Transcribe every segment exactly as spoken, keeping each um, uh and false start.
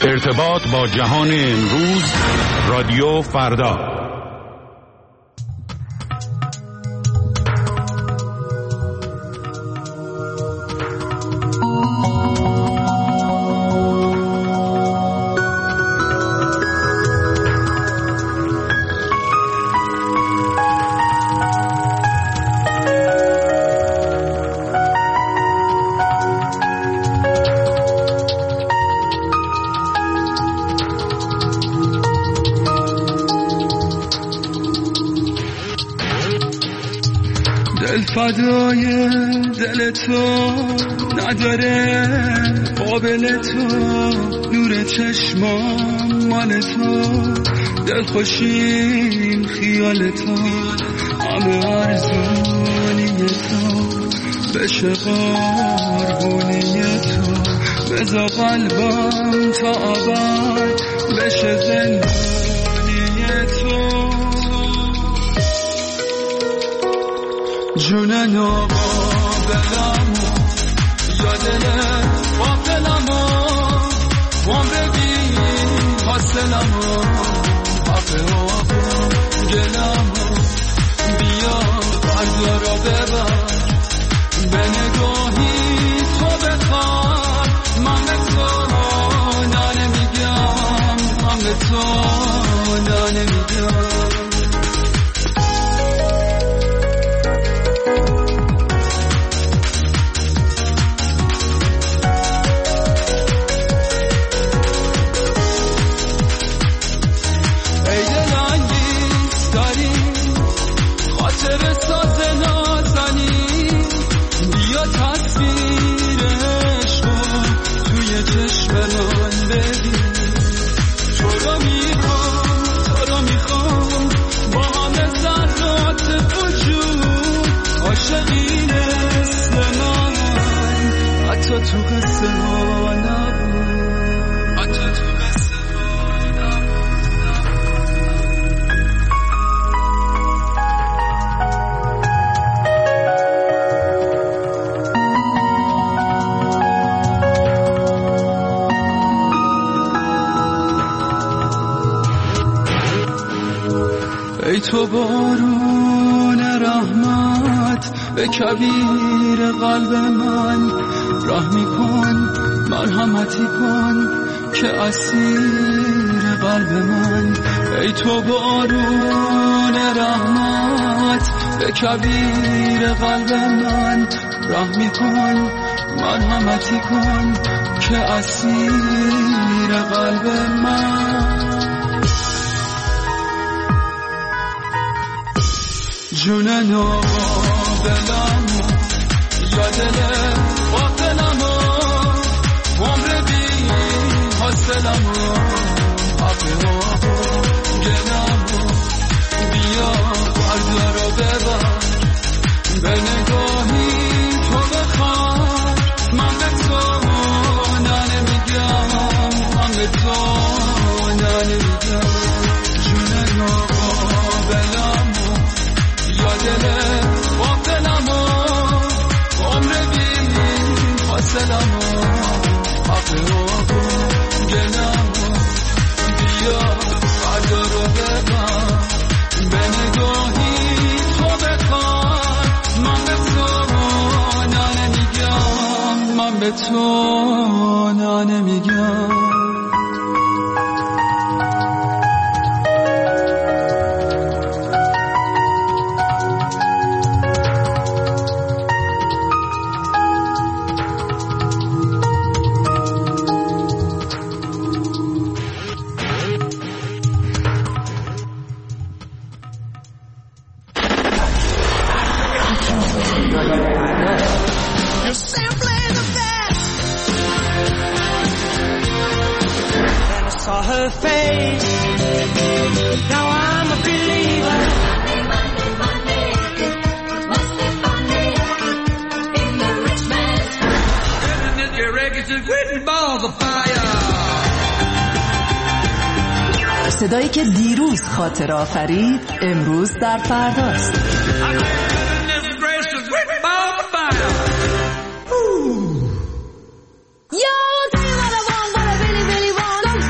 ارتباط با جهان امروز، رادیو فردا. فدای دل تو نداره قابل تو، نور چشمام مال تو، دل خوشیم خیال تو، همه ارزونی تو بشه قربونی تو، بذار قلبم تا ابد بشه زندونی تو. جون ناقابلمو یادنه قابلمو وام ببین حاصلمو حق آقا گلمو بیا فردا را ببر به نگاهی تو بخواد، من به تو نه نمیگم، من به تو نه نمیگم. تو قصه ها نبود، حتی تو قصه ها نبود. ای تو بارون رحمت به کبیر قلب من رحمی کن، مرحمتی کن که اسیر قلب من. ای تو بارون رحمت به کبیر قلب من رحمی کن، مرحمتی کن که اسیر قلب من. جون ناقابلمو یادنه قاتلمو عمر بی حاصلمو حق آقا گلمو بیا فردا رو ببر به نگاهی تو بخواد، من به تو نه نمیگم، من به تو نه نمیگم. جون ناقابلمو یادنه قاتلمو عمر بی حاصلمو حق آقا گلمو بیا فردا رو ببر به نگاهی تو بخواد، من به تو نه نمیگم، من به تو نه نمیگم. صدایی که دیروز خاطر آفرید امروز در فرداست. Yo, tell you what I want, what I really, really want.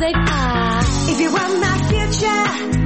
say ah. If you want my future,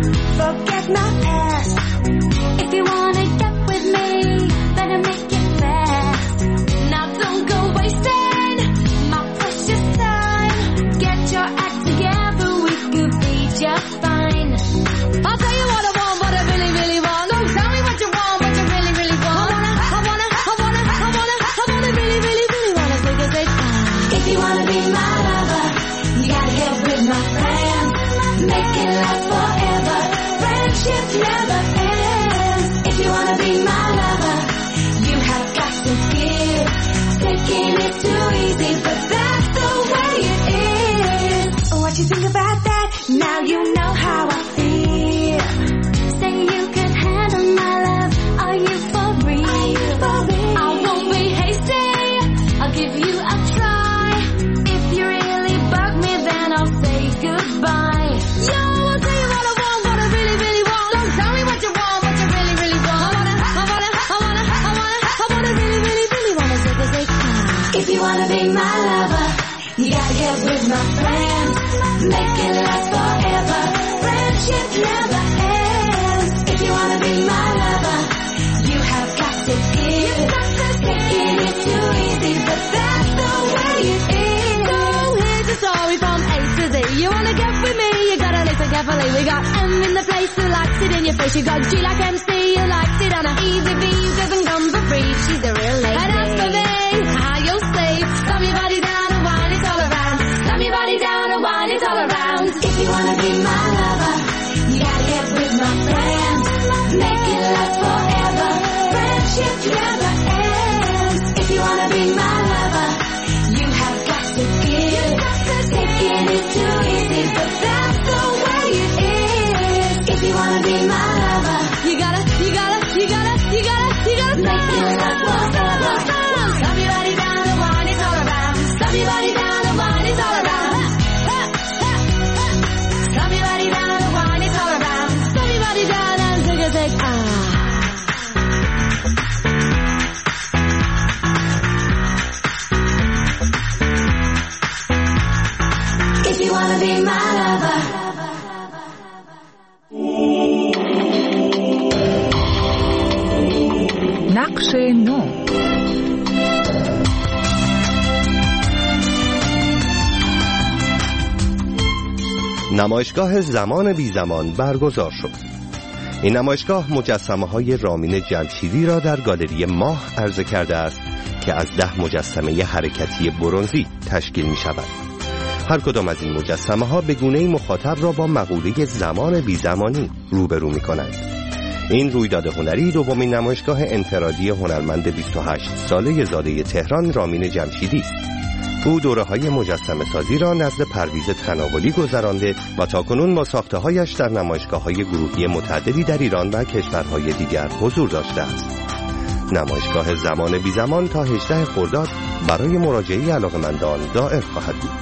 forget my past. If you wanna get with me, better make it fast. Now don't go wasting my precious time. Get your act together, we could be just fine. I'll tell you what I want, what I really, really want. Don't tell me what you want, what you really, really want. I wanna, I wanna, I wanna, I wanna, I wanna really, really, really wanna take a say ah. If you wanna be my lover, you gotta get with my friends. Make it last forever. Friendship never ends. If you wanna be my lover, you have got to give. Taking it too easy, but that's the way it is. What you think about that? Now you know how I feel. Say you can handle my love. Are you for real? Are you for real? I won't be hasty. I'll give you a try. If you really bug me, then I'll say goodbye. Yo, I'll tell you what I want, what I really, really want. Don't tell me what you want, what you really, really want. I wanna, I wanna, I wanna, I wanna, I wanna really, really, really wanna say the say ah. If you wanna be my lover, you gotta get with my friends. Make it last forever. Friendship never ends. If you wanna be my lover, you have got to give. Taking it too easy, but that's the way it is. So here's the story from A to Z. You wanna get with me, you gotta listen carefully. We got M in the place who likes it in your face. You got G like M C, you likes it on a easy B. Doesn't come for free, she's a real lady. And as for me, how you'll say, slam your body down and wine it all around. Slam your body down and wine it all around. If you wanna be my lover, you gotta get with my friends. Make it last forever. Friendship never ends. If you wanna be my lover, you have got to give. Taking it too easy, but that's the way it is. If you wanna be my lover, you gotta, you gotta, you gotta, you gotta, you gotta make it last forever. Slam your body down and wine it all around. Slam your body down and wine it all around. Slam your body down and wine it all around. Slam your body down and take a take ah. If you wanna be my lover. نقش نو. نمایشگاه زمان بی زمان برگزار شد. این نمایشگاه مجسمه های رامین جمشیدی را در گالری ماه عرضه کرده است که از ده مجسمه حرکتی برنزی تشکیل می شود. هر کدام از این مجسمه ها به گونه‌ای مخاطب را با مقوله زمان بی زمانی روبرو می کنند. این رویداد هنری دومین نمایشگاه انفرادی هنرمند بیست و هشت ساله زاده تهران رامین جمشیدی است. او دوره‌های مجسمه سازی را نزد پرویز تناولی گذرانده و تاکنون با ساخته‌هایش در نمایشگاه‌های گروهی متعددی در ایران و کشورهای دیگر حضور داشته است. نمایشگاه زمان بی زمان تا هجدهم خرداد برای مراجعه علاقه‌مندان دائر خواهد بود.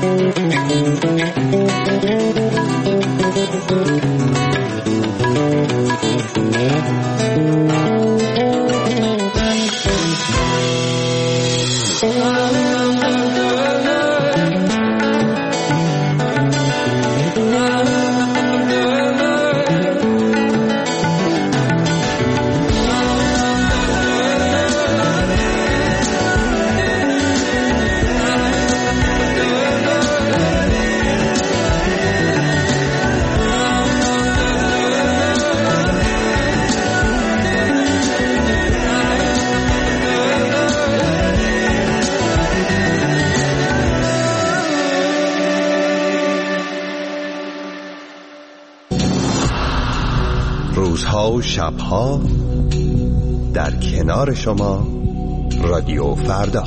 روزها و شبها در کنار شما رادیو فردا.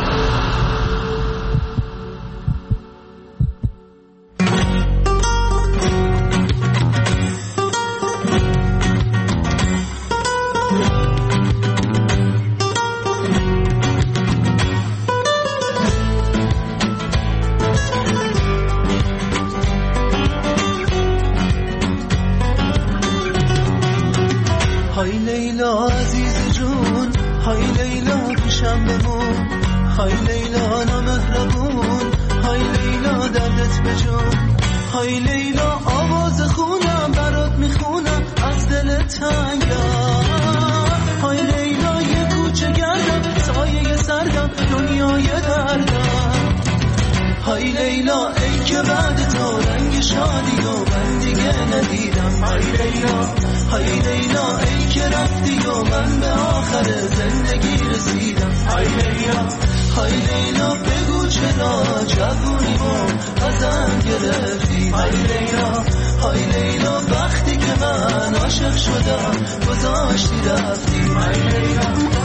های لیلا عزیز جون، های لیلا پیشم بمون، های لیلا نامهربون، های لیلا دردت بجون، های لیلا آواز خونم برات میخونم از دل تنگم، های لیلا یه کوچه گردم سایه سردم دنیای دردم، های لیلا ای که بعد تو رنگ شادی و من دیگه ندیدم، های لیلا های لیلا ای که رفتی و من به آخر زندگی رسیدم، های لیلا های لیلا بگو چرا جوونیمو ازم گرفتی، های لیلا های لیلا وقتی که من عاشق شدم گذاشتی رفتی، های لیلا.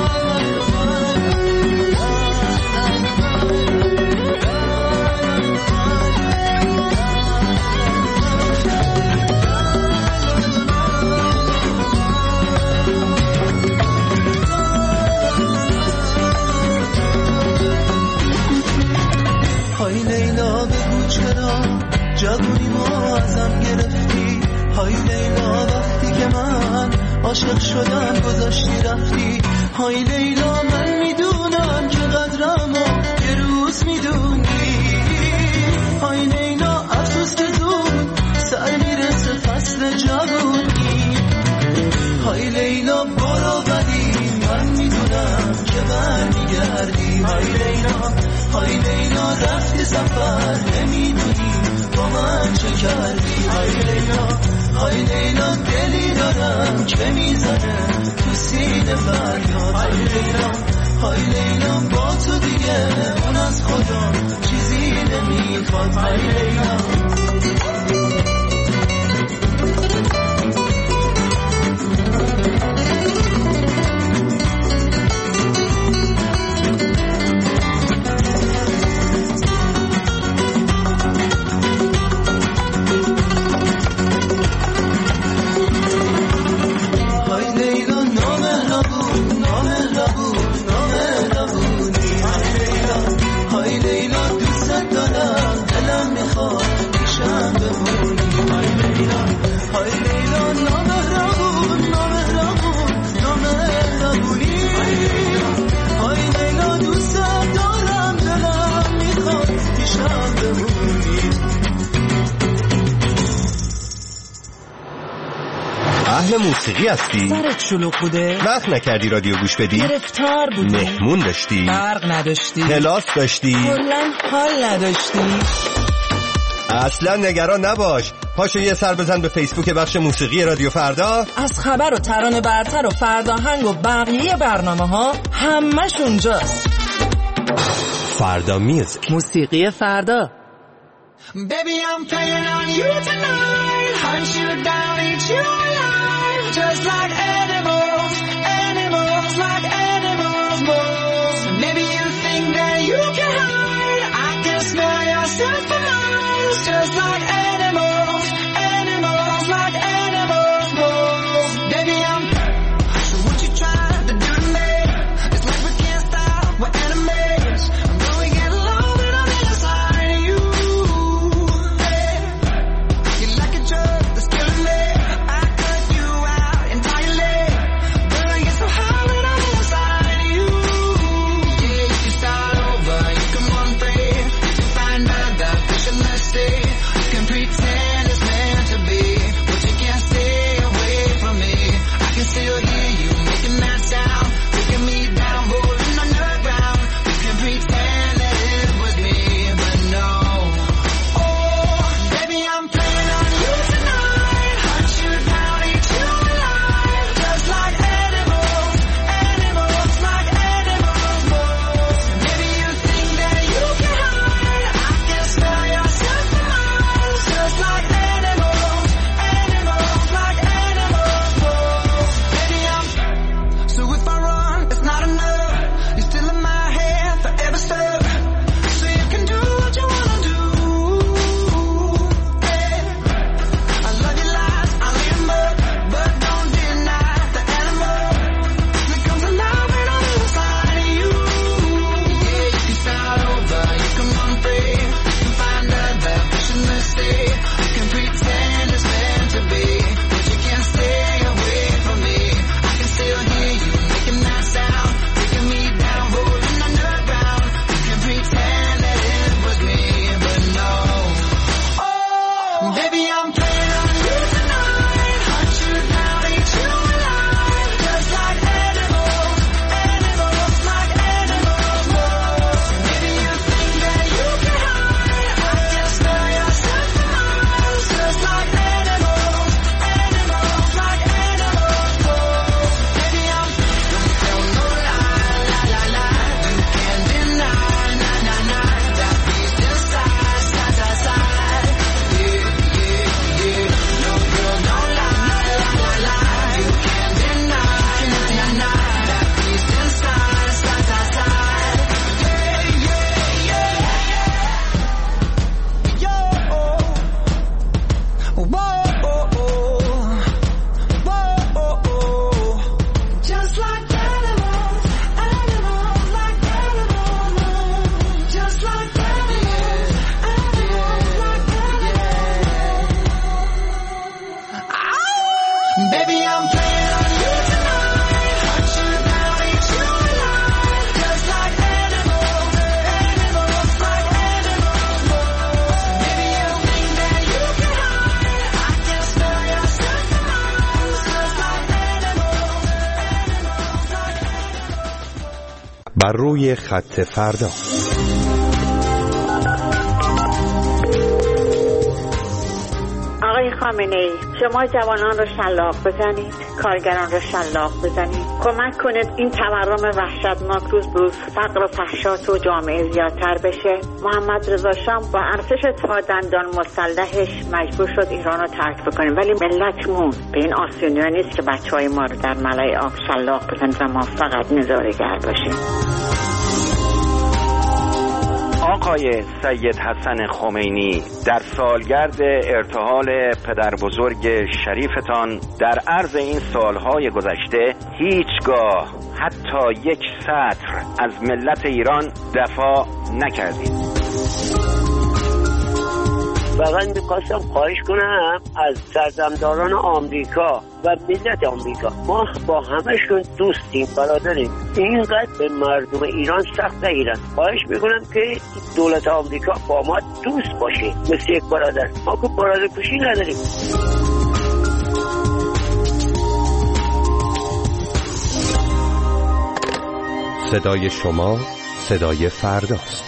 های لیلا بگو چرا جوونیمو ازم گرفتی، های لیلا وقتی که من عاشق شدم گذاشتی رفتی، های لیلا من میدونم که قدرمو یه روز میدونی، های لیلا افسوس که زود سر میرسه فصل جوونی، های لیلا برو ولی من میدونم که برمیگردی، های لیلا های لیلا رفتی سفر نمیدونی با من چه کردی، های لیلا های لیلا دلی دارم که میزنه تو سینه فریاد، های لیلا های لیلا با تو دیگه اون از خدا چیزی نمیخواد، های لیلا. اهل موسیقی هستی؟ سرت شلوغ بوده؟ وقت نکردی رادیو گوش بدی؟ گرفتار بودی؟ مهمون داشتی؟ برق نداشتی؟ کلاس داشتی؟ کلاً حال نداشتی؟ اصلا نگران نباش، پاشو یه سر بزن به فیسبوک بخش موسیقی رادیو فردا. از خبر و ترانه برتر و فرداهنگ و بقیه برنامه ها همش اونجاست. فردا میوزیک، موسیقی فردا. Baby, I'm playing on you tonight. Hunt you down, eat you alive. Just like animals, animals, like animals, moles. Maybe you think that you can hide. I can smell yourself for miles. Just like animals, animals, like animals, moles. Baby, I'm perfect. So what you trying to do to me? It's like we can't stop, we're enemies. I'm going to get low, but I'm inside of you. stay. You can pretend it's meant to be, but you can't stay away from me. I can still hear you making that sound, taking me down, rolling underground. You can pretend that it was me, but no. Oh, baby, I'm playing on you tonight. Hunt you down, eat you alive, just like animals, animals, like animals. Maybe you think that you can hide. I can smell your scent for miles, just like animals, animals, like animals. Baby, I'm so if I run, it's not enough. You're still in my head, forever stuck. So you can do what you wanna do. Yeah. I love your lies, I leave them up, but don't deny the animal that comes alive right on the inside of you. Yeah, you can start over, you can run free, you can find other vision to stay. You can pretend it's meant to be, but you can't stay away from me. I can still hear you making that sound, taking me down, rolling underground. You can pretend that it was me, but no. Oh, baby, I'm playing on you tonight. Hunt you down, eat you alive, just like animals, animals, like animals. Maybe you think that you can hide. I can smell your scent for miles, just like animals, animals, like animals. Baby, I'm don't tell no lie, lie, lie, lie. You can't deny, nah, nah, nah, that beast inside, side, side, side. Yeah, yeah, yeah. No girl, don't lie, lie, lie, lie. You can't deny, nah, nah, nah, that beast inside, side, side, side. Yeah, yeah, yeah. Yo, whoa, whoa, whoa. Just like animals, animals, like animals. Just like animals, animals, like animals. Baby, I'm playing on you tonight. Hunt you down, eat you alive, just like animals, animals, like animals. Maybe you think that you can hide. I can smell your scent for miles, just like animals, animals, like animals. بر روی خط فردا. آقای خامنه‌ای، شما جوانان رو شلاق بزنید، کارگران رو شلاق بزنید، کمک کنید این تورم وحشتناک روز به روز فقر و فحشا تو جامعه زیادتر بشه. محمد رضا شاه با ارتش تا دندان مسلحش مجبور شد ایران رو ترک بکنیم، ولی ملتمون به این آسونی نیست که بچهای ما رو در ملای آب شلاق بزنید و ما فقط نظاره‌گر باشیم. آقای سید حسن خمینی، در سالگرد ارتحال پدر بزرگ شریفتان در عرض این سالهای گذشته هیچگاه حتی یک سطر از ملت ایران دفاع نکردید. فقط میخواستم خواهش کنم از سرزمداران آمریکا و ملت آمریکا، ما با همشون دوستیم، برادریم، اینقدر به مردم ایران سخت نگیرن. خواهش میکنم که دولت آمریکا با ما دوست باشه، مثل یک برادر. ما که برادر کشی نداریم. صدای شما صدای فرداست.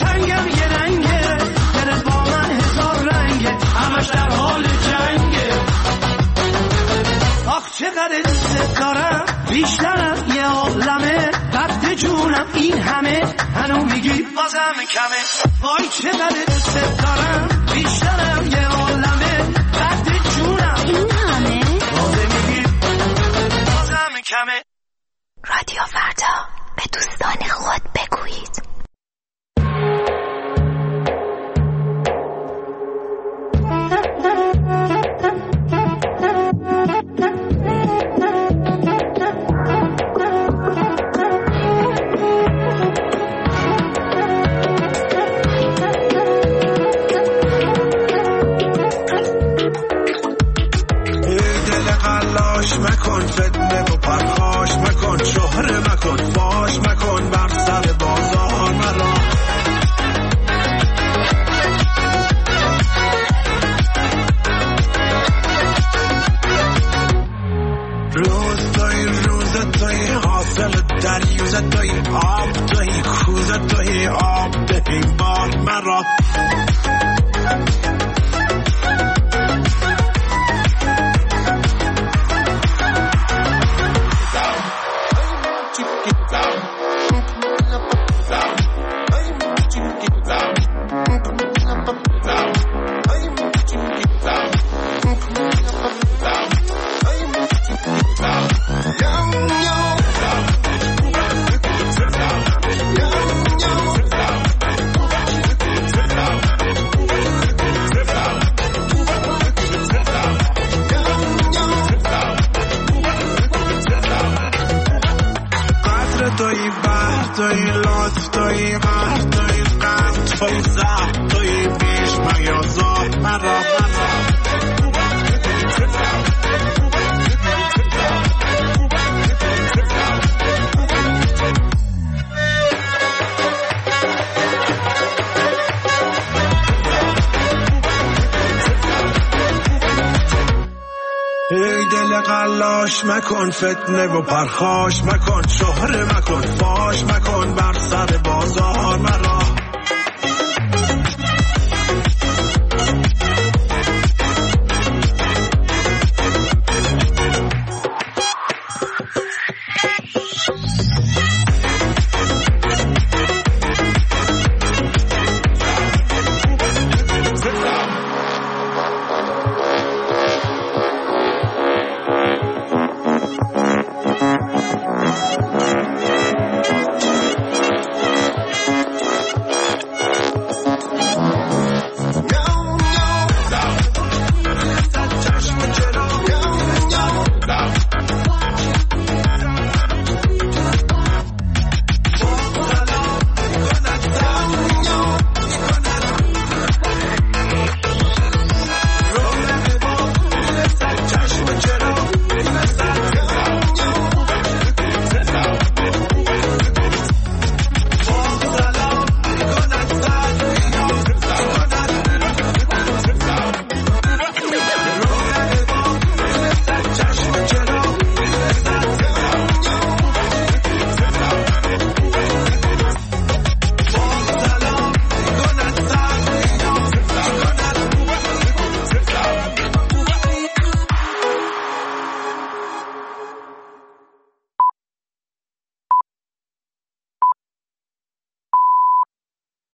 تنگم یه رنگه، دلت با من هزار رنگه، همش در حال جنگه. آخ چقدر دوست دارم، بیشترم یه عالمه، درد جونم این همه، هنو میگی بازم کمه. وای چقدر دوست دارم، بیشترم یه عالمه، درد جونم این همه، بازم میگی بازم کمه. رادیو فردا، به دوستان خود بگویید. مکن فتنه و پرخاش مکن، شهره مکن فاش مکن، بر سر بازار مرا. روز توی روز توی حاصل دریوز توی آب توی کوز توی آب دهی بار مرا. توی بحر توی لطف توی قهر توی قهر توی زهر توی بیش میازار مرا مرا. ای دل قلاش مکن فتنه و پرخاش مکن، شهره مکن فاش مکن، بر سر بازار مرا.